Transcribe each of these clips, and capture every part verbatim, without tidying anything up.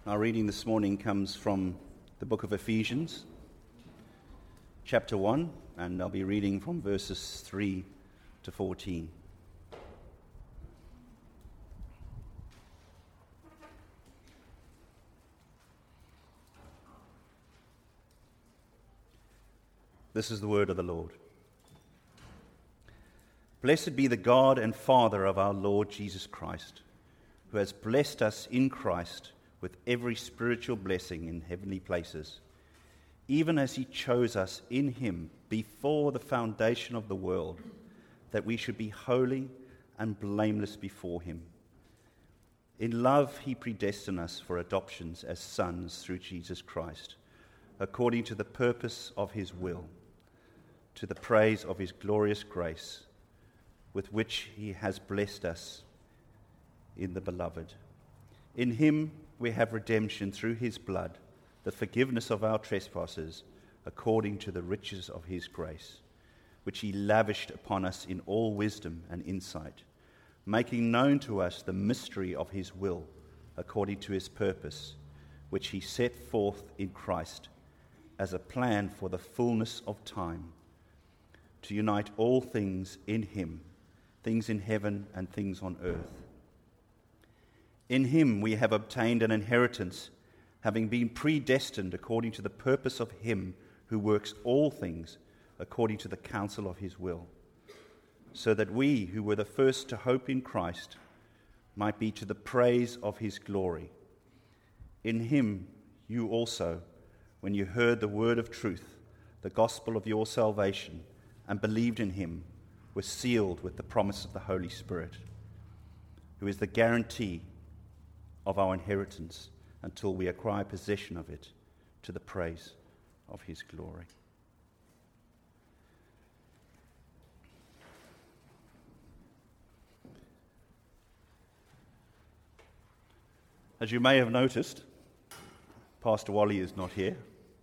Our reading this morning comes from the book of Ephesians, chapter one, and I'll be reading from verses three to fourteen. This is the word of the Lord. Blessed be the God and Father of our Lord Jesus Christ, who has blessed us in Christ with every spiritual blessing in heavenly places, even as he chose us in him before the foundation of the world, that we should be holy and blameless before him. In love he predestined us for adoptions as sons through Jesus Christ, according to the purpose of his will, to the praise of his glorious grace, with which he has blessed us in the Beloved. In him we have redemption through his blood, the forgiveness of our trespasses, according to the riches of his grace, which he lavished upon us in all wisdom and insight, making known to us the mystery of his will, according to his purpose, which he set forth in Christ as a plan for the fullness of time, to unite all things in him, things in heaven and things on earth. In him we have obtained an inheritance, having been predestined according to the purpose of him who works all things according to the counsel of his will, so that we who were the first to hope in Christ might be to the praise of his glory. In him you also, when you heard the word of truth, the gospel of your salvation, and believed in him, were sealed with the promise of the Holy Spirit, who is the guarantee of our inheritance until we acquire possession of it, to the praise of his glory. As you may have noticed, Pastor Wally is not here.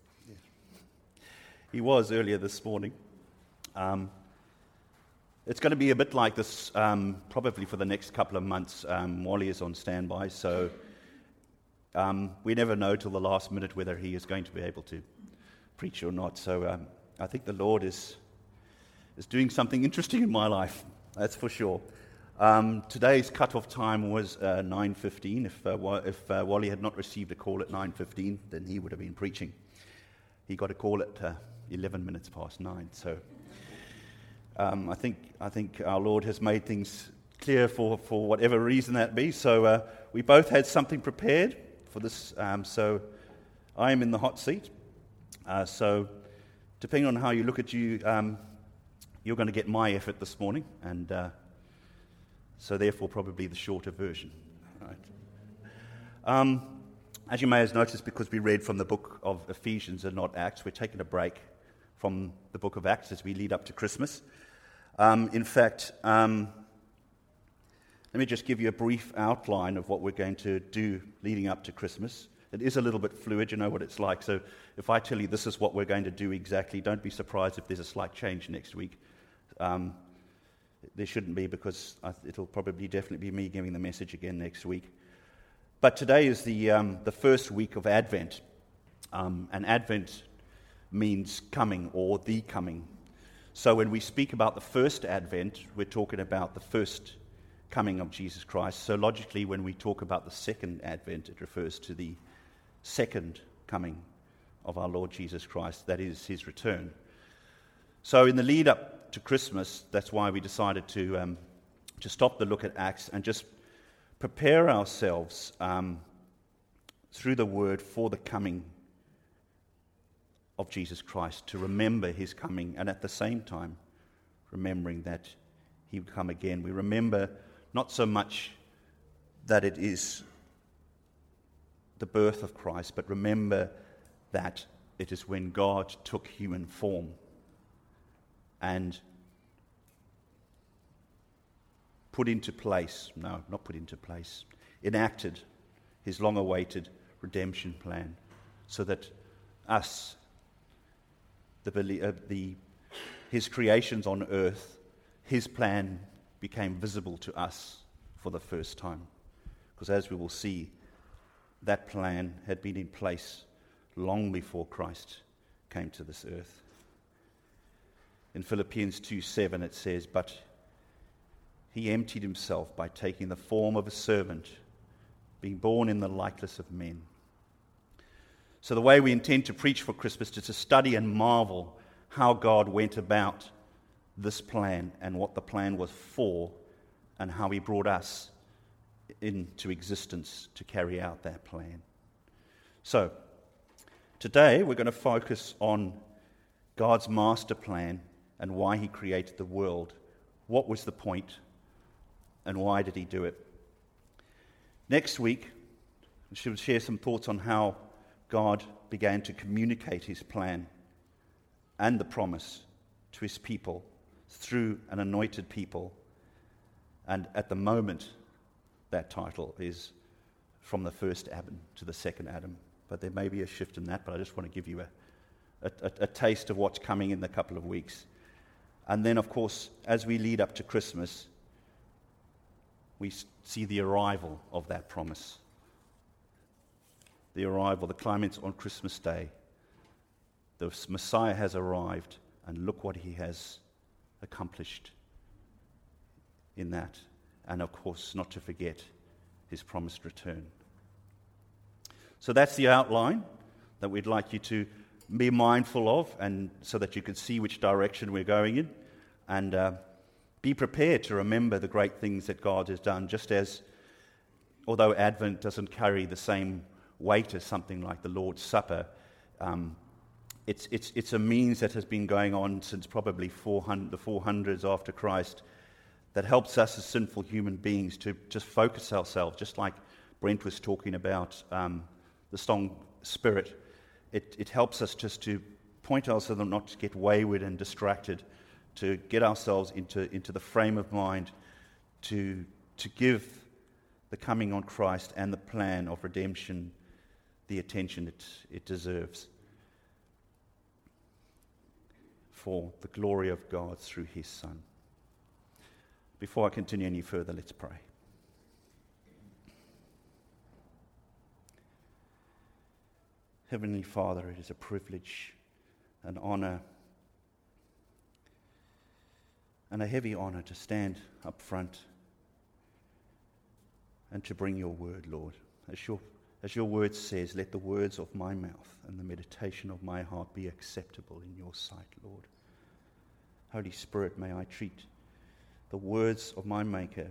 He was earlier this morning. Um, It's going to be a bit like this, um, probably for the next couple of months. Um, Wally is on standby, so um, we never know till the last minute whether he is going to be able to preach or not. So um, I think the Lord is is doing something interesting in my life, that's for sure. Um, today's cut-off time was uh, nine fifteen. If, uh, if uh, Wally had not received a call at nine fifteen, then he would have been preaching. He got a call at uh, eleven minutes past nine, so... Um, I think I think our Lord has made things clear for, for whatever reason that be. So uh, we both had something prepared for this. Um, so I am in the hot seat. Uh, so depending on how you look at you, um, you're going to get my effort this morning, and uh, so therefore probably the shorter version. Right. Um, as you may have noticed, because we read from the book of Ephesians and not Acts, we're taking a break from the book of Acts as we lead up to Christmas. Um, in fact, um, let me just give you a brief outline of what we're going to do leading up to Christmas. It is a little bit fluid, you know what it's like, so if I tell you this is what we're going to do exactly, don't be surprised if there's a slight change next week. Um, there shouldn't be, because I, it'll probably definitely be me giving the message again next week. But today is the, um, the first week of Advent, um, and Advent means coming, or the coming. So when we speak about the first Advent, we're talking about the first coming of Jesus Christ. So logically, when we talk about the second Advent, it refers to the second coming of our Lord Jesus Christ, that is, his return. So in the lead up to Christmas, that's why we decided to um, to stop the look at Acts and just prepare ourselves um, through the Word for the coming of Jesus Christ, to remember his coming, and at the same time remembering that he will come again. We remember not so much that it is the birth of Christ, but remember that it is when God took human form and put into place, no, not put into place, enacted his long-awaited redemption plan, so that us, The, uh, the, his creations on earth, his plan became visible to us for the first time. Because as we will see, that plan had been in place long before Christ came to this earth. In Philippians two seven it says, "But he emptied himself by taking the form of a servant, being born in the likeness of men." So the way we intend to preach for Christmas is to study and marvel how God went about this plan and what the plan was for, and how he brought us into existence to carry out that plan. So, today we're going to focus on God's master plan and why he created the world. What was the point, and why did he do it? Next week, we should share some thoughts on how God began to communicate his plan and the promise to his people through an anointed people. And at the moment, that title is From the First Adam to the Second Adam. But there may be a shift in that, but I just want to give you a, a, a taste of what's coming in a couple of weeks. And then, of course, as we lead up to Christmas, we see the arrival of that promise. The arrival, the climax on Christmas Day. The Messiah has arrived, and look what he has accomplished in that. And of course, not to forget his promised return. So that's the outline that we'd like you to be mindful of, and so that you can see which direction we're going in, and uh, be prepared to remember the great things that God has done, just as, although Advent doesn't carry the same weight as something like the Lord's Supper, um, it's, it's, it's a means that has been going on since probably four hundred, the four hundreds after Christ, that helps us as sinful human beings to just focus ourselves, just like Brent was talking about um, the song Spirit. It, it helps us just to point ourselves not to get wayward and distracted, to get ourselves into, into the frame of mind to, to give the coming on Christ and the plan of redemption the attention it, it deserves, for the glory of God through his Son. Before I continue any further, let's pray. Heavenly Father, it is a privilege, an honor, and a heavy honor to stand up front and to bring your word, Lord. As your, as your word says, let the words of my mouth and the meditation of my heart be acceptable in your sight, Lord. Holy Spirit, may I treat the words of my Maker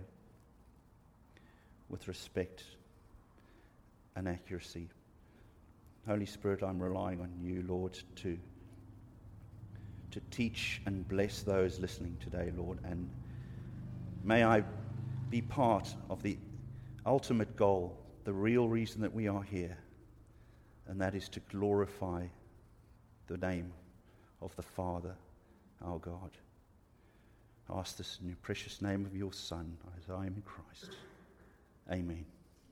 with respect and accuracy. Holy Spirit, I'm relying on you, Lord, to, to teach and bless those listening today, Lord, and may I be part of the ultimate goal, the real reason that we are here, and that is to glorify the name of the Father, our God. I ask this in the precious name of your Son, as I am in Christ. Amen.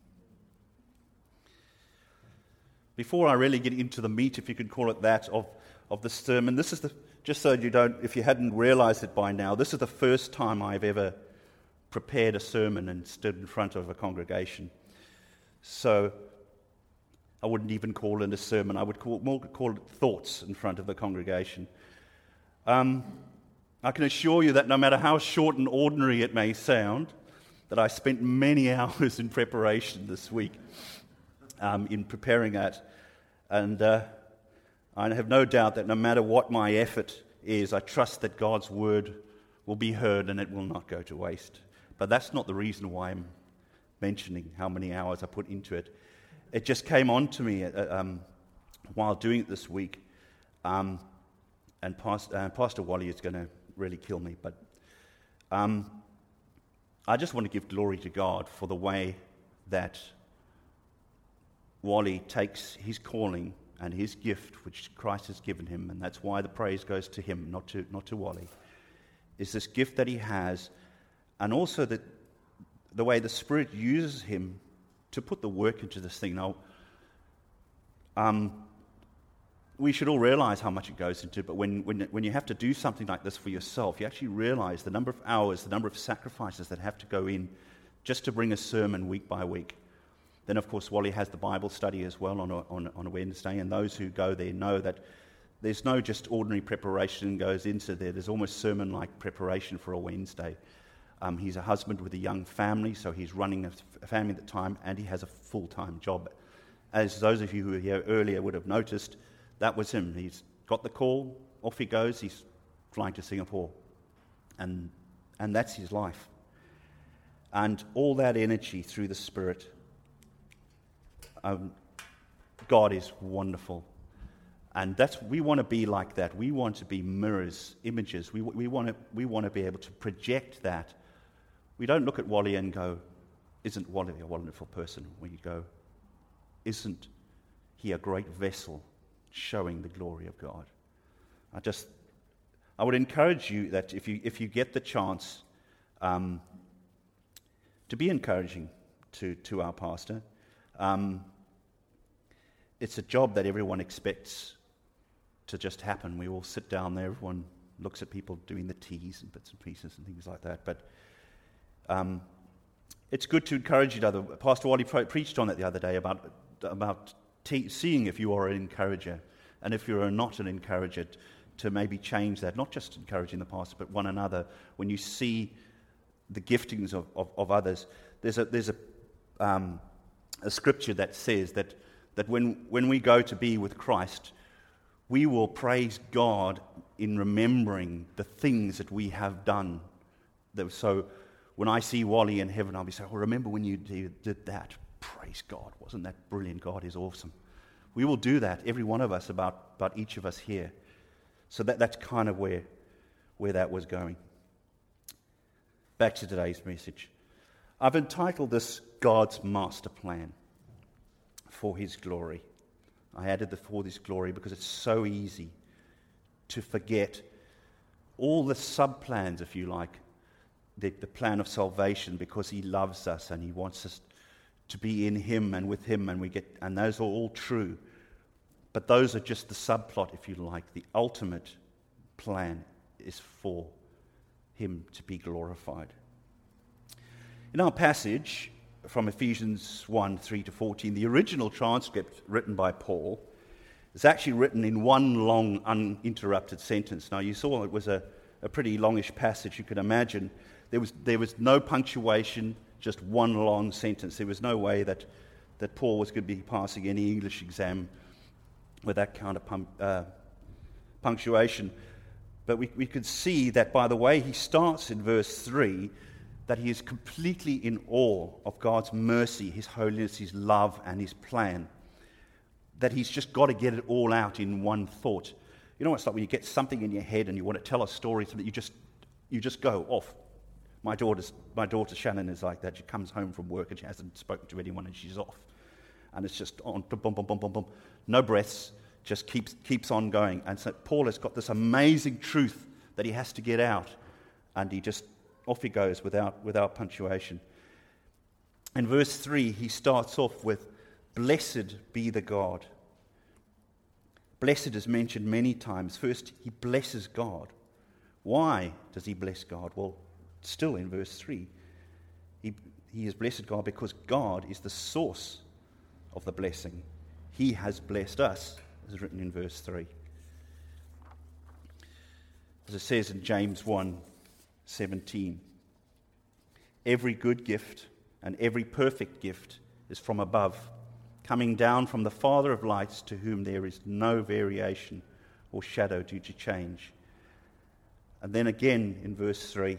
Before I really get into the meat, if you could call it that, of, of the sermon, this is the, just so you don't, if you hadn't realized it by now, this is the first time I've ever prepared a sermon and stood in front of a congregation. So I wouldn't even call it a sermon. I would call, more call it thoughts in front of the congregation. Um, I can assure you that no matter how short and ordinary it may sound, that I spent many hours in preparation this week um, in preparing that. And uh, I have no doubt that no matter what my effort is, I trust that God's word will be heard and it will not go to waste. But that's not the reason why I'm mentioning how many hours I put into it. It just came on to me uh, um, while doing it this week. Um, and Pastor, uh, Pastor Wally is going to really kill me. But um, I just want to give glory to God for the way that Wally takes his calling and his gift, which Christ has given him, and that's why the praise goes to him, not to not to Wally, is this gift that he has, and also that the way the Spirit uses him to put the work into this thing. Now, um, we should all realize how much it goes into, but when, when, when you have to do something like this for yourself, you actually realize the number of hours, the number of sacrifices that have to go in just to bring a sermon week by week. Then, of course, Wally has the Bible study as well on a, on, on a Wednesday, and those who go there know that there's no just ordinary preparation goes into there. There's almost sermon-like preparation for a Wednesday. Um, he's a husband with a young family, so he's running a, a family at the time, and he has a full-time job. As those of you who were here earlier would have noticed, that was him. He's got the call, off he goes, he's flying to Singapore. And, and that's his life. And all that energy through the Spirit. Um, God is wonderful. And that's we want to be like that. We want to be mirrors, images. We, we, want to, we want to be able to project that. We don't look at Wally and go, isn't Wally a wonderful person? We go, isn't he a great vessel showing the glory of God? I just, I would encourage you that if you if you get the chance, um, to be encouraging to, to our pastor. Um, it's a job that everyone expects to just happen. We all sit down there, everyone looks at people doing the teas and bits and pieces and things like that. But um, it's good to encourage each other. Pastor Wally pre- preached on it the other day about about te- seeing if you are an encourager, and if you're not an encourager, to maybe change that. Not just encouraging the pastor, but one another. When you see the giftings of, of, of others, there's a there's a um, a scripture that says that that when when we go to be with Christ, we will praise God in remembering the things that we have done. So when I see Wally in heaven, I'll be saying, "Oh, remember when you did that? Praise God! Wasn't that brilliant? God is awesome." We will do that, every one of us, about, about each of us here. So that, that's kind of where where that was going. Back to today's message. I've entitled this God's Master Plan for His Glory. I added the for His glory because it's so easy to forget all the sub-plans, if you like, the, the plan of salvation, because He loves us and He wants us to be in Him and with Him, and we get, and those are all true. But those are just the subplot, if you like. The ultimate plan is for Him to be glorified. In our passage from Ephesians one, three to fourteen, the original transcript written by Paul is actually written in one long, uninterrupted sentence. Now, you saw it was a, a pretty longish passage, you could imagine. There was there was no punctuation, just one long sentence. There was no way that, that Paul was going to be passing any English exam with that kind of pum, uh, punctuation. But we, we could see that by the way he starts in verse three, that he is completely in awe of God's mercy, His holiness, His love, and His plan. That he's just got to get it all out in one thought. You know, it's like when you get something in your head and you want to tell a story, something you just you just go off. My daughter's my daughter Shannon is like that. She comes home from work and she hasn't spoken to anyone and she's off, and it's just on boom, boom, boom, boom, boom. No breaths, just keeps keeps on going. And so Paul has got this amazing truth that he has to get out, and he just off he goes without without punctuation. In verse three, he starts off with, "Blessed be the God." Blessed is mentioned many times. First, he blesses God. Why does he bless God? Well, still in verse three, he, he has blessed God because God is the source of the blessing. He has blessed us, as written in verse three. As it says in James one seventeen, every good gift and every perfect gift is from above, coming down from the Father of lights, to whom there is no variation or shadow due to change. And then again in verse three,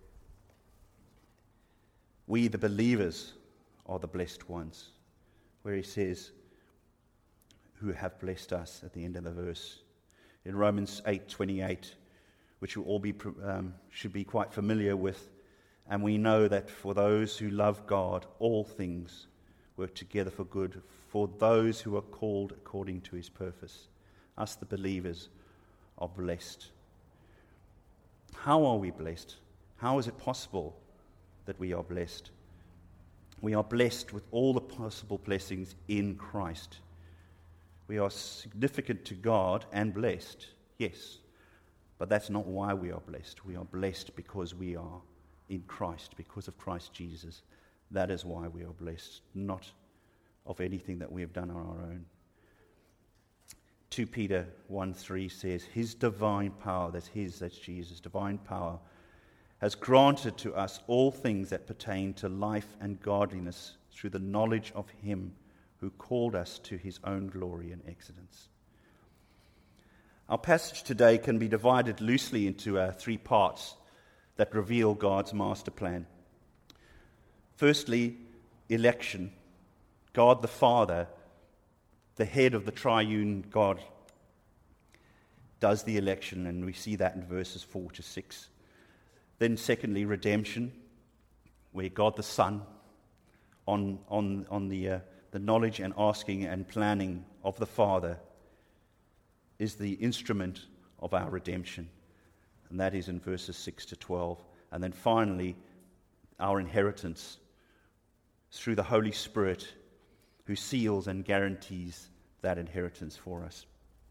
we the believers are the blessed ones, where he says, who have blessed us at the end of the verse. In Romans eight twenty-eight, which you all be um, should be quite familiar with, and we know that for those who love God, all things work together for good, for those who are called according to His purpose. Us, the believers, are blessed. How are we blessed? How is it possible that we are blessed? We are blessed with all the possible blessings in Christ. We are significant to God and blessed, yes, but that's not why we are blessed. We are blessed because we are in Christ, because of Christ Jesus. That is why we are blessed, not of anything that we have done on our own. Second Peter one three says, His divine power, that's His, that's Jesus, divine power, has granted to us all things that pertain to life and godliness through the knowledge of Him who called us to His own glory and excellence. Our passage today can be divided loosely into uh, three parts that reveal God's master plan. Firstly, election. God the Father, the head of the triune God, does the election, and we see that in verses four to six. Then secondly, redemption, where God the Son, on, on, on the, uh, the knowledge and asking and planning of the Father, is the instrument of our redemption. And that is in verses six to twelve. And then finally, our inheritance through the Holy Spirit, who seals and guarantees that inheritance for us.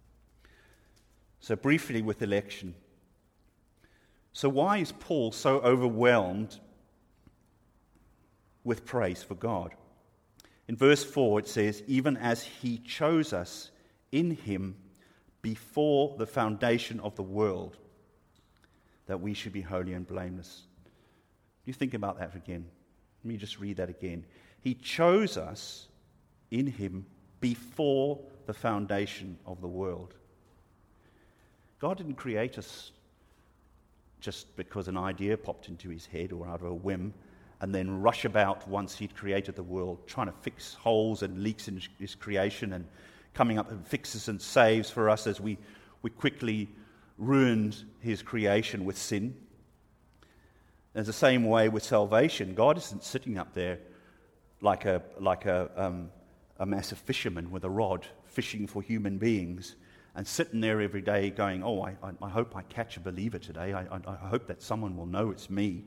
So briefly with election. So why is Paul so overwhelmed with praise for God? In verse four it says, even as He chose us in Him before the foundation of the world, that we should be holy and blameless. You think about that again. Let me just read that again. He chose us in Him before the foundation of the world. God didn't create us just because an idea popped into His head or out of a whim, and then rush about once He'd created the world, trying to fix holes and leaks in His creation and coming up and fixes and saves for us as we, we quickly ruined His creation with sin. There's the same way with salvation. God isn't sitting up there like a like a um, a massive fisherman with a rod fishing for human beings and sitting there every day going, oh, I, I, I hope I catch a believer today. I, I, I hope that someone will know it's me.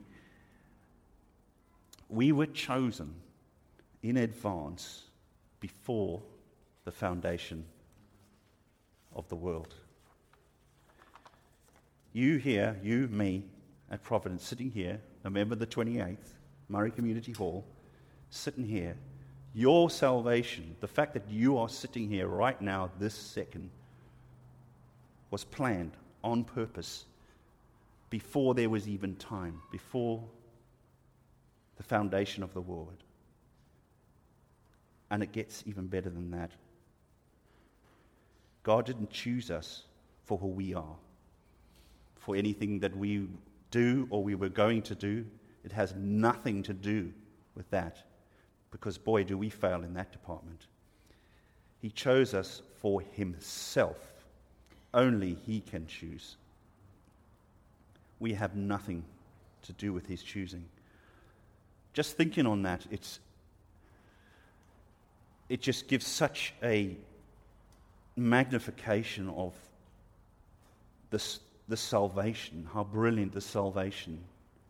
We were chosen in advance before the foundation of the world. You here, you, me, at Providence, sitting here, November the twenty-eighth, Murray Community Hall, sitting here, your salvation, the fact that you are sitting here right now, this second, was planned on purpose before there was even time, before the foundation of the world. And it gets even better than that. God didn't choose us for who we are, for anything that we do or we were going to do. It has nothing to do with that, because boy, do we fail in that department. He chose us for Himself. Only He can choose. We have nothing to do with His choosing. Just thinking on that, it's it just gives such a magnification of this, this salvation, how brilliant this salvation,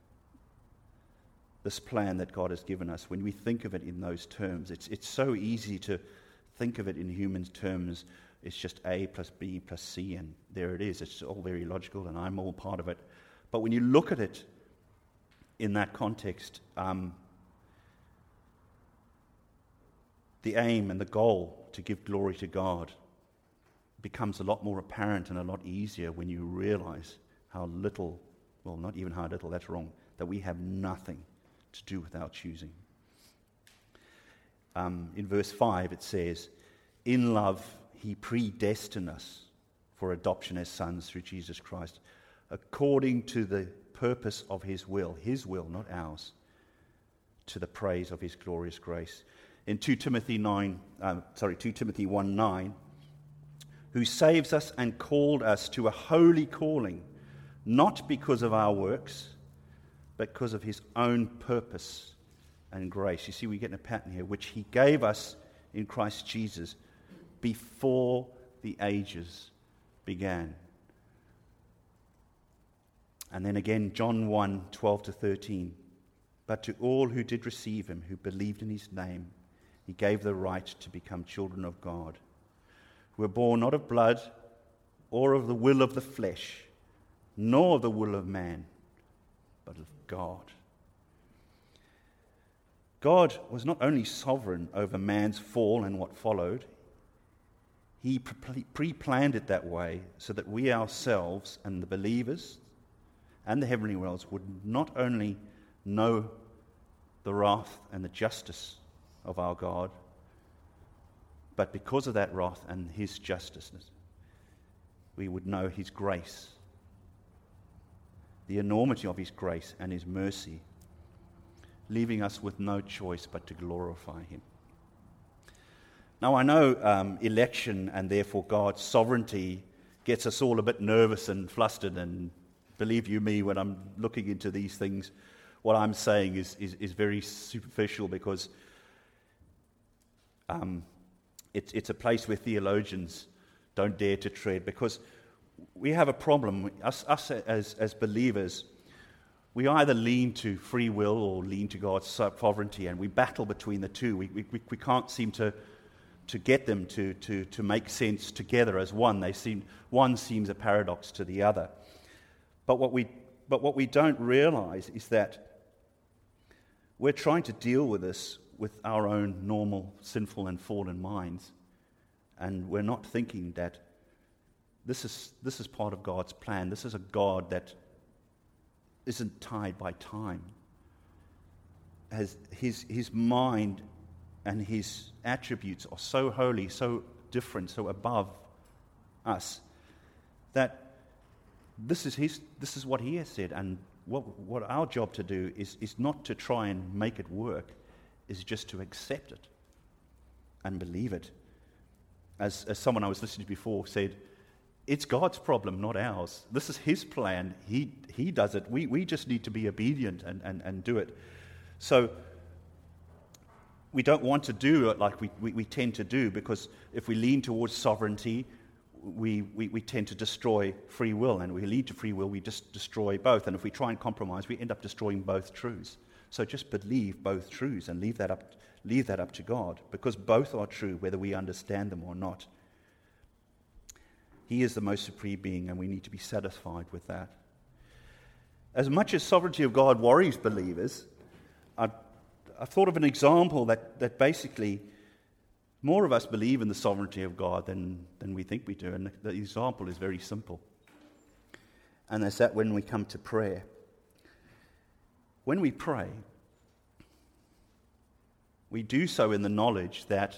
this plan that God has given us. When we think of it in those terms, it's it's so easy to think of it in human terms. It's just A plus B plus C, and there it is. It's all very logical, and I'm all part of it. But when you look at it in that context, um, the aim and the goal to give glory to God becomes a lot more apparent and a lot easier when you realize how little, well, not even how little, that's wrong, that we have nothing to do with our choosing. Um, in verse five it says, in love He predestined us for adoption as sons through Jesus Christ, according to the purpose of His will, His will, not ours, to the praise of His glorious grace. In Second Timothy nine, um, sorry, Second Timothy one nine, who saves us and called us to a holy calling, not because of our works, but because of His own purpose and grace. You see, we get in a pattern here, which He gave us in Christ Jesus before the ages began. And then again, John one twelve to thirteen. But to all who did receive Him, who believed in His name, He gave the right to become children of God, who were born not of blood, or of the will of the flesh, nor of the will of man, but of God. God was not only sovereign over man's fall and what followed, he pre-planned it that way so that we ourselves and the believers and the heavenly realms would not only know the wrath and the justice of our God, but because of that wrath and his justice, we would know his grace, the enormity of his grace and his mercy, leaving us with no choice but to glorify him. Now, I know um, election and therefore God's sovereignty gets us all a bit nervous and flustered, and believe you me, when I'm looking into these things, what I'm saying is, is, is very superficial, because um, it's, it's a place where theologians don't dare to tread, because we have a problem. Us, us as, as believers, we either lean to free will or lean to God's sovereignty, and we battle between the two. We, we, we can't seem to, to get them to, to, to make sense together as one. They seem, one seems a paradox to the other. But what we, but what we don't realize is that we're trying to deal with this with our own normal, sinful and fallen minds, and we're not thinking that this is, this is part of God's plan. This is a God that isn't tied by time. Has his, his mind and his attributes are so holy, so different, so above us, that this is his. This is what he has said, and what what our job to do is is not to try and make it work, is just to accept it and believe it. As as someone I was listening to before said, it's God's problem, not ours. This is his plan. He he does it. We we just need to be obedient and, and, and do it. So we don't want to do it like we, we, we tend to do, because if we lean towards sovereignty, we, we, we tend to destroy free will. And if we lean to free will, we just destroy both. And if we try and compromise, we end up destroying both truths. So just believe both truths and leave that up, leave that up to God, because both are true, whether we understand them or not. He is the most supreme being, and we need to be satisfied with that. As much as sovereignty of God worries believers, I, I thought of an example that, that basically more of us believe in the sovereignty of God than, than we think we do. And the, the example is very simple. And that's that when we come to prayer. When we pray, we do so in the knowledge that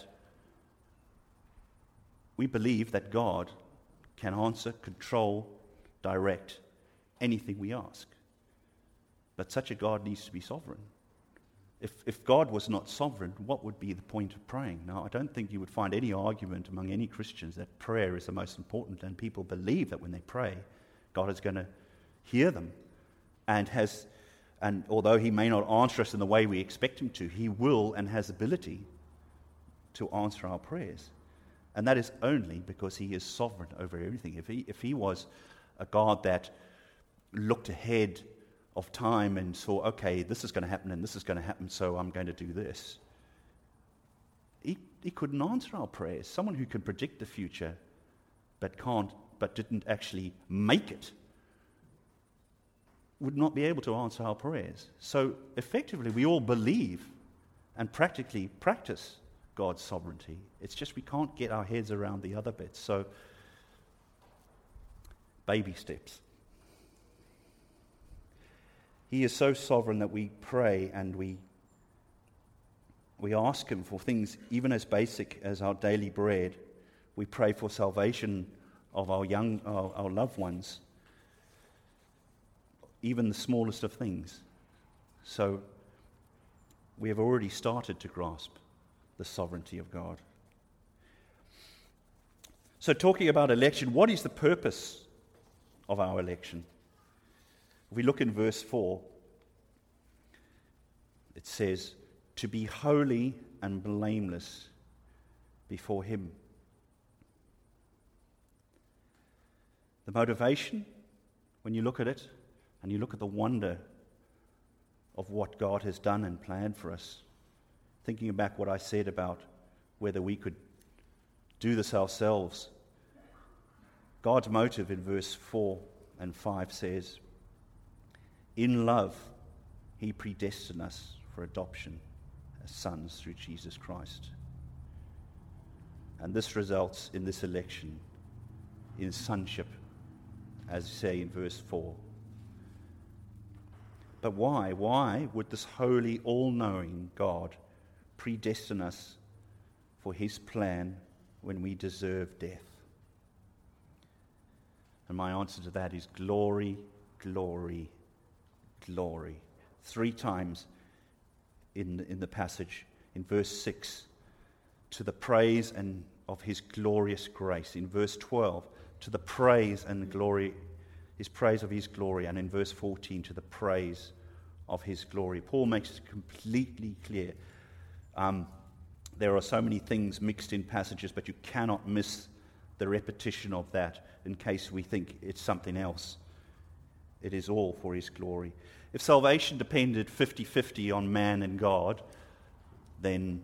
we believe that God can answer, control, direct anything we ask. But such a God needs to be sovereign. If, if God was not sovereign, what would be the point of praying? Now, I don't think you would find any argument among any Christians that prayer is the most important, and people believe that when they pray, God is going to hear them, and has, and although he may not answer us in the way we expect him to, he will and has ability to answer our prayers. And that is only because he is sovereign over everything. If he, if he was a God that looked ahead of time and saw, okay, this is going to happen and this is going to happen, so I'm going to do this, he, he couldn't answer our prayers. Someone who can predict the future but can't, but didn't actually make it, would not be able to answer our prayers. So effectively, we all believe and practically practice God's sovereignty. It's just we can't get our heads around the other bits. So, baby steps. He is so sovereign that we pray and we we ask him for things even as basic as our daily bread. We pray for salvation of our young, our, our loved ones, even the smallest of things. So we have already started to grasp the sovereignty of God. So talking about election, what is the purpose of our election? If we look in verse four, it says, to be holy and blameless before him. The motivation, when you look at it, and you look at the wonder of what God has done and planned for us, thinking back what I said about whether we could do this ourselves, God's motive in verse four and five says, in love, he predestined us for adoption sons through Jesus Christ. And this results in this election, in sonship, as you say in verse four. But why? Why would this holy, all-knowing God predestine us for his plan when we deserve death? And my answer to that is glory, glory, glory. Three times in, in the passage, in verse six, to the praise and of his glorious grace. In verse twelve, to the praise and glory, his praise of his glory. And in verse fourteen, to the praise of his glory. Paul makes it completely clear. Um, there are so many things mixed in passages, but you cannot miss the repetition of that in case we think it's something else. It is all for his glory. If salvation depended fifty-fifty on man and God, then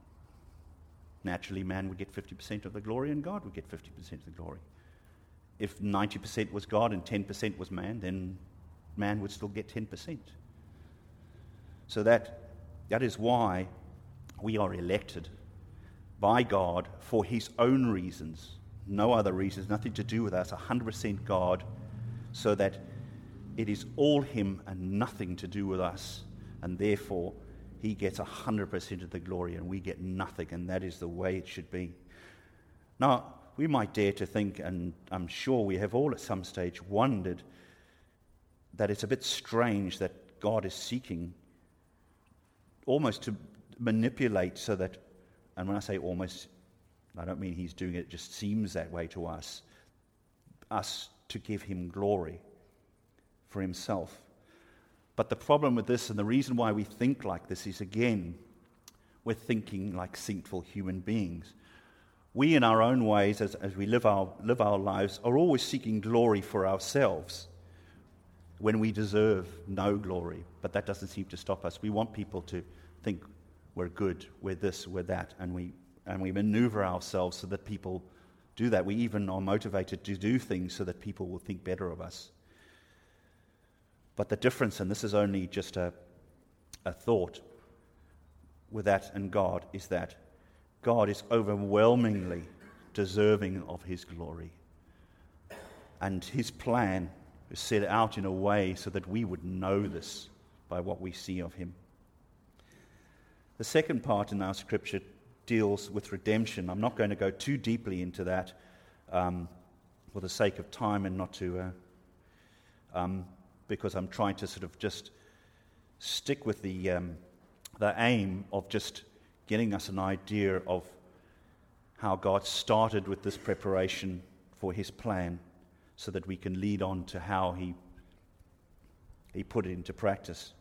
naturally man would get fifty percent of the glory and God would get fifty percent of the glory. If ninety percent was God and ten percent was man, then man would still get ten percent. So that that is why we are elected by God for his own reasons, no other reasons, nothing to do with us, one hundred percent God, so that it is all him and nothing to do with us, and therefore he gets one hundred percent of the glory and we get nothing, and that is the way it should be. Now, we might dare to think, and I'm sure we have all at some stage wondered, that it's a bit strange that God is seeking almost to manipulate so that, and when I say almost, I don't mean he's doing it, it just seems that way to us, us to give him glory for himself. But the problem with this, and the reason why we think like this, is again, we're thinking like sinful human beings. We, in our own ways, as, as we live our, live our lives, are always seeking glory for ourselves when we deserve no glory. But that doesn't seem to stop us. We want people to think we're good, we're this, we're that, and we and we maneuver ourselves so that people do that. We even are motivated to do things so that people will think better of us. But the difference, and this is only just a, a thought, with that and God, is that God is overwhelmingly deserving of his glory. And his plan is set out in a way so that we would know this by what we see of him. The second part in our scripture deals with redemption. I'm not going to go too deeply into that um, for the sake of time and not to... Uh, um, because I'm trying to sort of just stick with the um, the aim of just getting us an idea of how God started with this preparation for his plan so that we can lead on to how he, he put it into practice.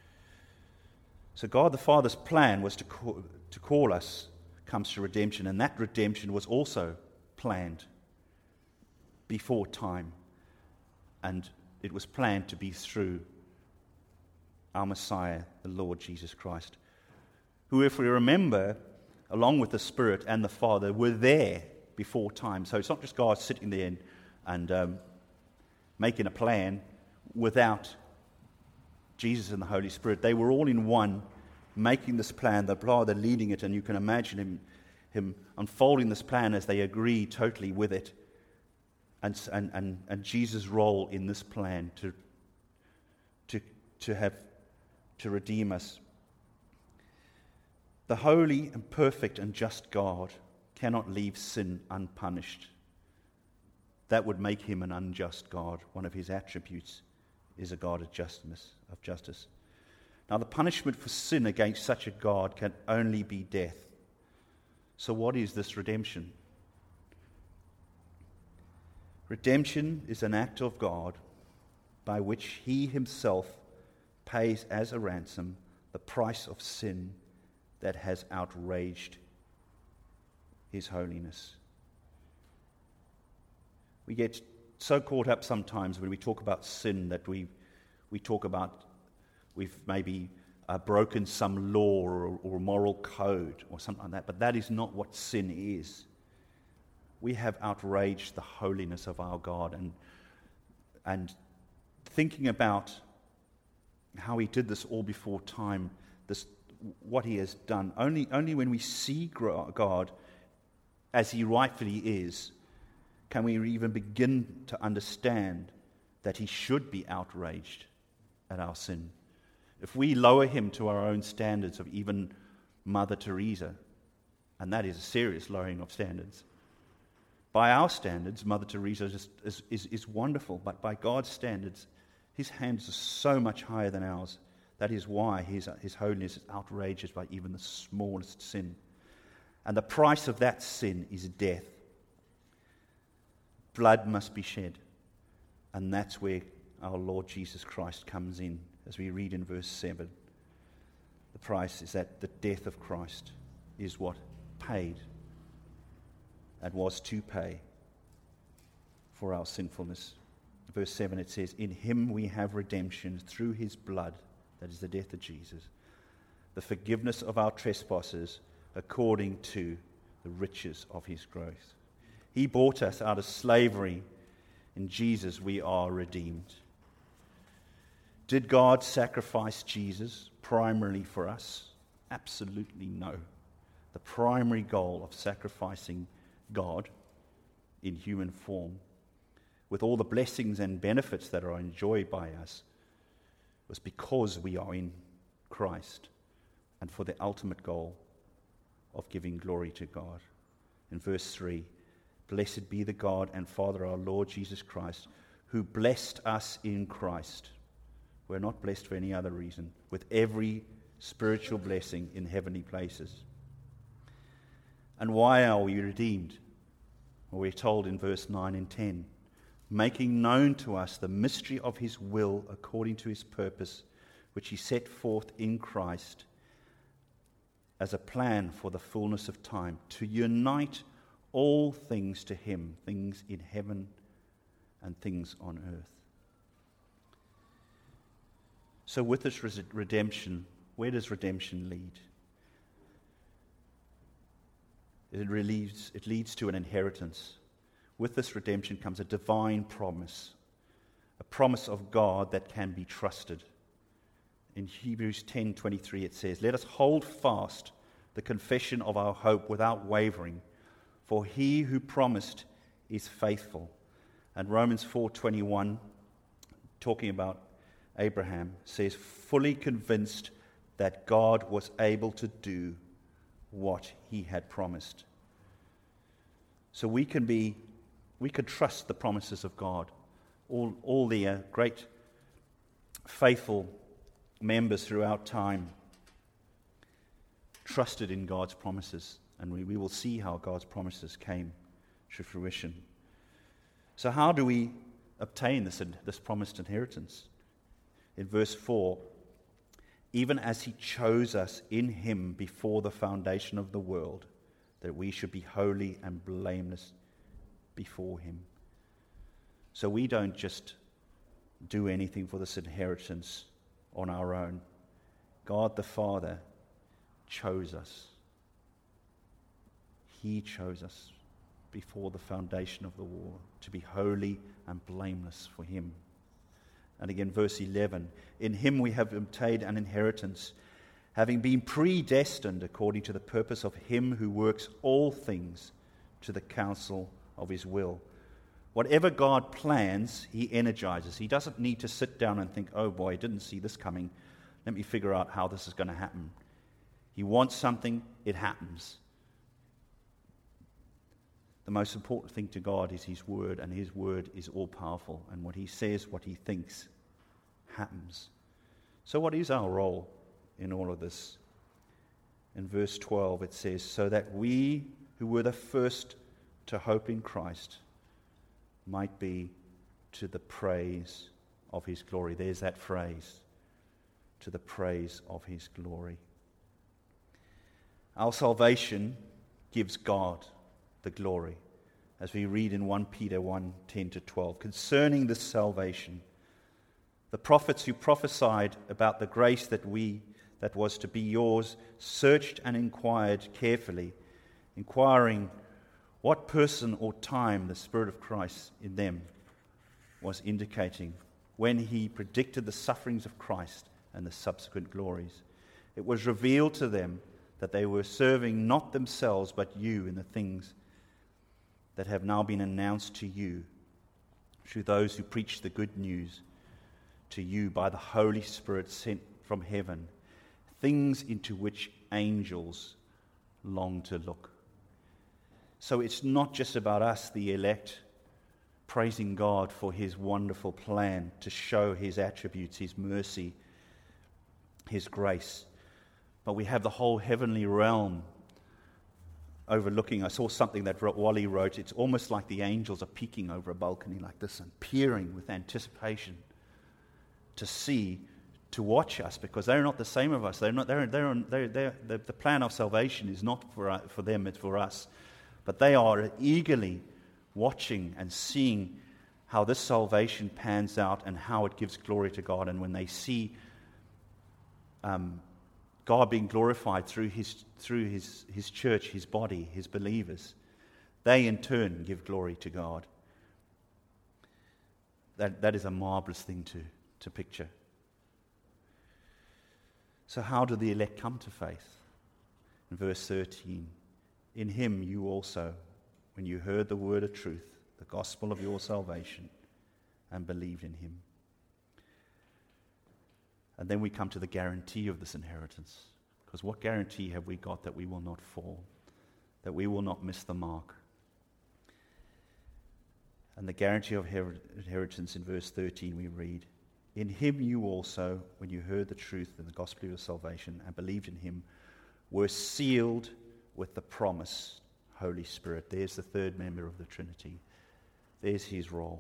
So God the Father's plan was to call, to call us comes to redemption, and that redemption was also planned before time, and it was planned to be through our Messiah, the Lord Jesus Christ, who, if we remember, along with the Spirit and the Father, were there before time. So it's not just God sitting there and, and um, making a plan without Jesus and the Holy Spirit. They were all in one, making this plan, the Father leading it, and you can imagine him, him unfolding this plan as they agree totally with it. And, and, and, and Jesus' role in this plan to, to, to have to redeem us. The holy and perfect and just God cannot leave sin unpunished. That would make him an unjust God. One of his attributes is a God of justice. Of justice. Now, the punishment for sin against such a God can only be death. So what is this redemption? Redemption is an act of God by which he himself pays as a ransom the price of sin that has outraged his holiness. We get so caught up sometimes when we talk about sin that we we talk about we've maybe uh, broken some law or, or moral code or something like that, but that is not what sin is. We have outraged the holiness of our God, and and thinking about how he did this all before time, this what he has done. Only, only when we see God as he rightfully is, can we even begin to understand that he should be outraged at our sin. If we lower him to our own standards of even Mother Teresa, and that is a serious lowering of standards. By our standards, Mother Teresa is, is, is, is wonderful, but by God's standards, his hands are so much higher than ours. That is why his, his holiness is outrageous by even the smallest sin. And the price of that sin is death. Blood must be shed. And that's where our Lord Jesus Christ comes in, as we read in verse seven. The price is that the death of Christ is what paid and was to pay for our sinfulness. Verse seven, it says, "In him we have redemption through his blood," that is the death of Jesus, "the forgiveness of our trespasses according to the riches of his grace." He bought us out of slavery. In Jesus we are redeemed. Did God sacrifice Jesus primarily for us? Absolutely no. The primary goal of sacrificing God in human form, with all the blessings and benefits that are enjoyed by us, was because we are in Christ and for the ultimate goal of giving glory to God. In verse three, "Blessed be the God and Father of our Lord Jesus Christ, who blessed us in Christ." We're not blessed for any other reason, with every spiritual blessing in heavenly places. And why are we redeemed? Well, we're told in verse nine and ten, "Making known to us the mystery of his will according to his purpose, which he set forth in Christ as a plan for the fullness of time, to unite all things to him, things in heaven and things on earth." So with this res- redemption, where does redemption lead? It, relieves, it leads to an inheritance. With this redemption comes a divine promise, a promise of God that can be trusted. In Hebrews ten twenty-three it says, "Let us hold fast the confession of our hope without wavering, for he who promised is faithful." And Romans four twenty-one, talking about Abraham, says, "Fully convinced that God was able to do what he had promised." So we can be, we can trust the promises of God. All, all the uh, great faithful members throughout time trusted in God's promises, and we, we will see how God's promises came to fruition. So how do we obtain this, this promised inheritance? In verse four, "Even as he chose us in him before the foundation of the world, that we should be holy and blameless before him." So we don't just do anything for this inheritance on our own. God the Father chose us. He chose us before the foundation of the world to be holy and blameless for him. And again, verse eleven, "In him we have obtained an inheritance, having been predestined according to the purpose of him who works all things to the counsel of his will." Whatever God plans, he energizes. He doesn't need to sit down and think, "Oh boy, I didn't see this coming. Let me figure out how this is going to happen." He wants something, it happens. The most important thing to God is his word, and his word is all-powerful. And what he says, what he thinks, happens. So what is our role in all of this? In verse twelve it says, "So that we who were the first to hope in Christ might be to the praise of his glory." There's that phrase, to the praise of his glory. Our salvation gives God the glory, as we read in First Peter one ten to twelve. "Concerning this salvation, the prophets who prophesied about the grace that we that was to be yours searched and inquired carefully, inquiring what person or time the Spirit of Christ in them was indicating when he predicted the sufferings of Christ and the subsequent glories." it was revealed to them that they were serving not themselves but you in the things that have now been announced to you through those who preach the good news to you by the Holy Spirit sent from heaven, things into which angels long to look. So it's not just about us, the elect, praising God for his wonderful plan to show his attributes, his mercy, his grace. But we have the whole heavenly realm overlooking. I saw something that Wally wrote. It's almost like the angels are peeking over a balcony like this and peering with anticipation to see, to watch us, because they're not the same of us. They're not. They're. They're. they're, they're the, the plan of salvation is not for uh, for them. It's for us. But they are eagerly watching and seeing how this salvation pans out and how it gives glory to God. And when they see um, God being glorified through his through his his church, his body, his believers, they in turn give glory to God. That that is a marvelous thing to to picture. So how do the elect come to faith? In verse thirteen, in him you also, when you heard the word of truth, the gospel of your salvation, and believed in him. And then we come to the guarantee of this inheritance. Because what guarantee have we got that we will not fall, that we will not miss the mark? And the guarantee of inheritance in verse thirteen we read, in him you also, when you heard the truth and the gospel of your salvation and believed in him, were sealed with the promised Holy Spirit. There's the third member of the Trinity. There's his role.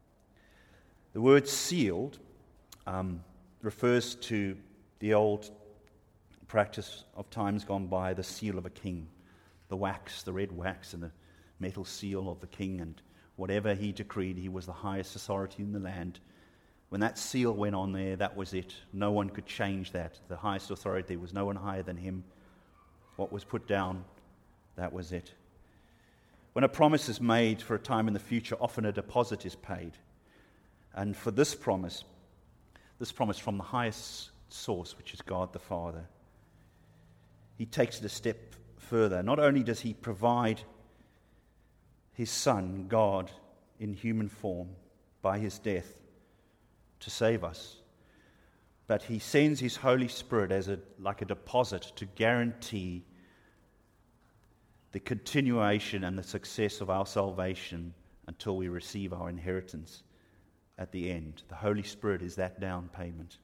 The word sealed um, refers to the old practice of times gone by, the seal of a king. The wax, the red wax and the metal seal of the king, and whatever he decreed, he was the highest authority in the land. When that seal went on there, that was it. No one could change that. The highest authority, there was no one higher than him. What was put down, that was it. When a promise is made for a time in the future, often a deposit is paid. And for this promise, this promise from the highest source, which is God the Father, he takes it a step further. Not only does he provide his Son, God, in human form by his death to save us, but he sends his Holy Spirit as a like a deposit to guarantee the continuation and the success of our salvation until we receive our inheritance at the end. The Holy Spirit is that down payment.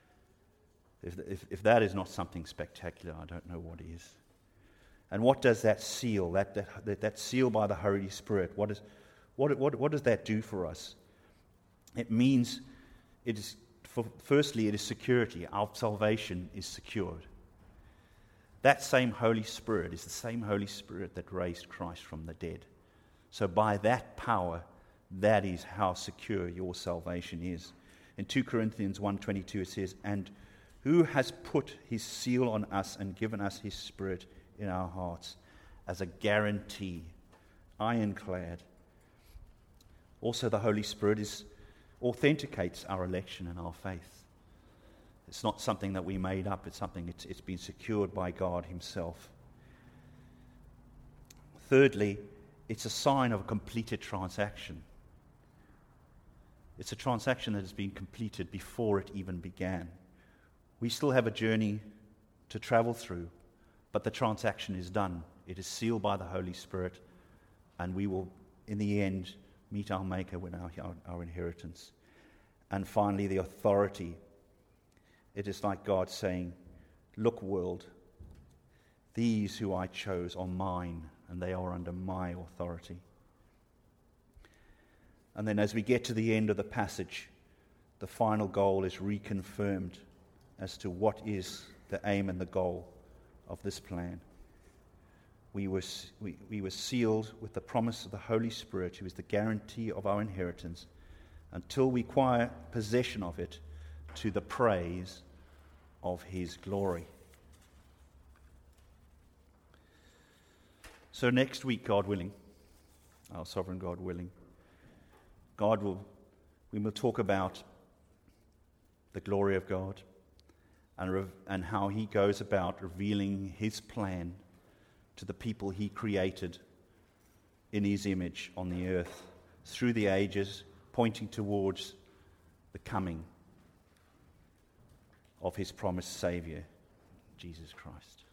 If, if, if that is not something spectacular, I don't know what is. And what does that seal, that, that, that seal by the Holy Spirit, what, is, what, what, what does that do for us? It means, it is for, firstly, it is security. Our salvation is secured. That same Holy Spirit is the same Holy Spirit that raised Christ from the dead. So by that power, that is how secure your salvation is. In Second Corinthians one twenty-two it says, and who has put his seal on us and given us his Spirit in our hearts as a guarantee, ironclad. Also the Holy Spirit is authenticates our election and our faith. It's not something that we made up. It's something it's, it's been secured by God himself. Thirdly, it's a sign of a completed transaction. It's a transaction that has been completed before it even began. We still have a journey to travel through, but the transaction is done. It is sealed by the Holy Spirit, and we will, in the end, meet our Maker with our, our, our inheritance. And finally, the authority. It is like God saying, look, world, these who I chose are mine, and they are under my authority. And then as we get to the end of the passage, the final goal is reconfirmed as to what is the aim and the goal of this plan. We were, we, we were sealed with the promise of the Holy Spirit, who is the guarantee of our inheritance, until we acquire possession of it to the praise of his glory. So next week, God willing, our sovereign God willing, God will, we will talk about the glory of God and, re- and how he goes about revealing his plan to the people he created in his image on the earth through the ages, pointing towards the coming of his promised Savior, Jesus Christ.